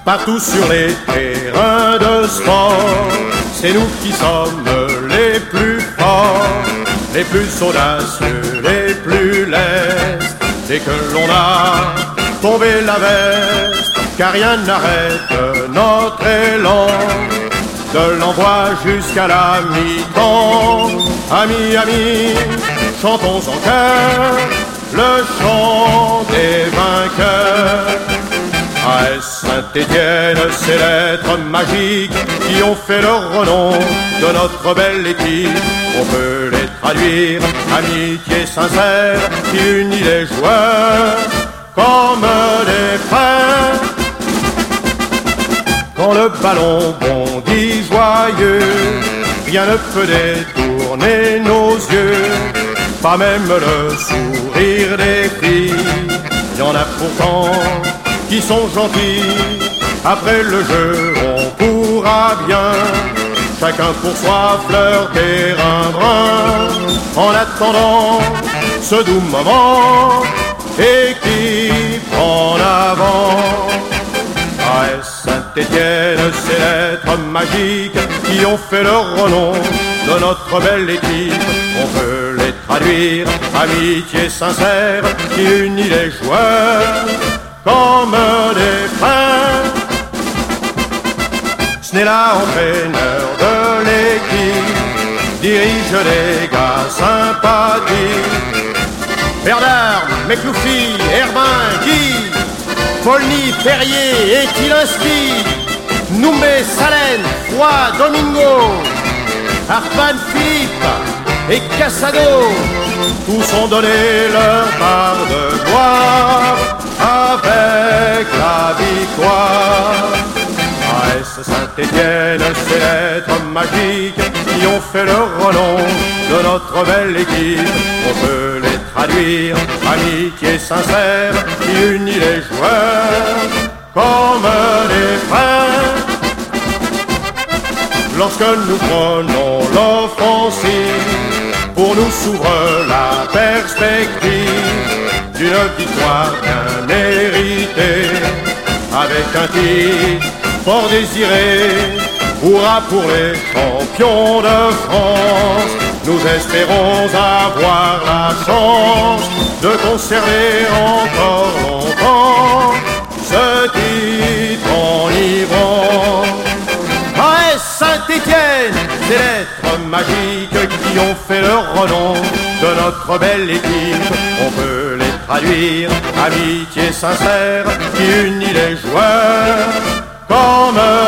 partout sur les terrains de sport. C'est nous qui sommes les plus forts, les plus audacieux, les plus lestes. Dès que l'on a tombé la veste, car rien n'arrête notre élan. De l'envoi jusqu'à la mi-temps, amis, amis, chantons en chœur le chant des vainqueurs. AS Saint-Étienne, ces lettres magiques qui ont fait le renom de notre belle équipe. On peut les traduire, amitié sincère qui unit les joueurs comme des frères. Quand le ballon bondit joyeux, rien ne peut détourner nos yeux, pas même le sourire des filles. Il y en a pourtant qui sont gentils, après le jeu on pourra bien, chacun pour soi flirter un brin, en attendant ce doux moment, équipe en avant. AS Saint-Étienne, ces lettres magiques qui ont fait le renom de notre belle équipe. On peut les traduire, amitié sincère qui unit les joueurs comme des frères. Ce n'est l'entraîneur de l'équipe, dirige les gars sympathiques. Bernard, McLoufy, Herbin, Guy, Polny, Perrier et Tilinski, Noumé, Salène, Froid, Domingo, Hartmann, Philippe et Cassado, tous ont donné leur part de gloire avec la victoire. AS Saint-Étienne, ces lettres magiques qui ont fait le renom de notre belle équipe. On peut les traduire, amitié sincère qui unit les joueurs comme des frères. Lorsque nous prenons l'offensive, pour nous s'ouvre la perspective d'une victoire bien méritée, avec un titre fort désiré. Hurrah pour les champions de France, nous espérons avoir la chance de conserver encore longtemps ce titre enivrant. AS Saint-Étienne, ces lettres magiques qui ont fait le renom de notre belle équipe. On peut les traduire, amitié sincère qui unit les joueurs comme